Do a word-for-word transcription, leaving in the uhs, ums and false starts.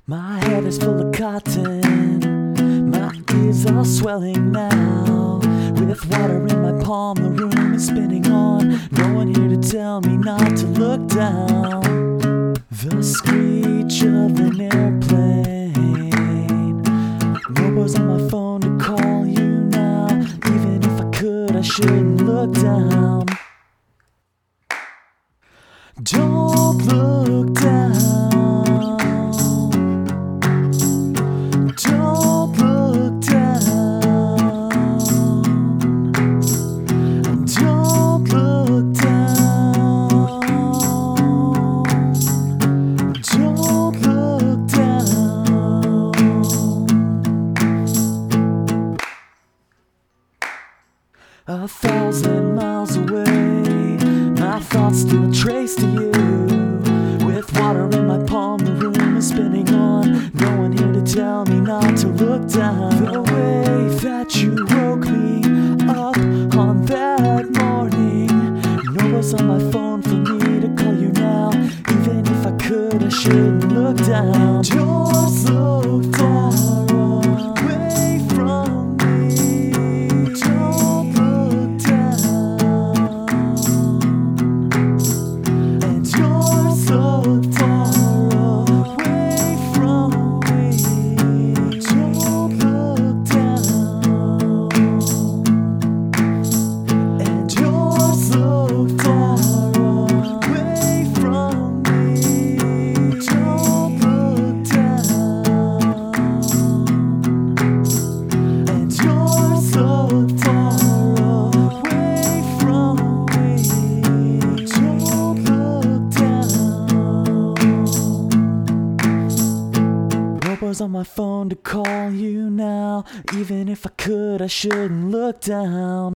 My head is full of cotton, my ears are swelling now. With water in my palm, the room is spinning on. No one here to tell me not to look down. The screech of an airplane. Nobody's on my phone to call you now. Even if I could, I shouldn't look down. Don't look down. Don't look down. Don't look down. Don't look down. A thousand miles away, my thoughts still trace to you. With water in my palm, the room is spinning on. No one here to tell me not to look down. The way that you woke me up on that morning. Nobody's on my phone for me to call you now. Even if I could, I shouldn't look down. Don't look down. Away from me. Don't look down. And you're so far away from me. Don't look down. And you're so far away from me. Don't look down. And you're so far away from me. Don't look down. Nobody's on my phone to call you now. Even if I could, I shouldn't look down.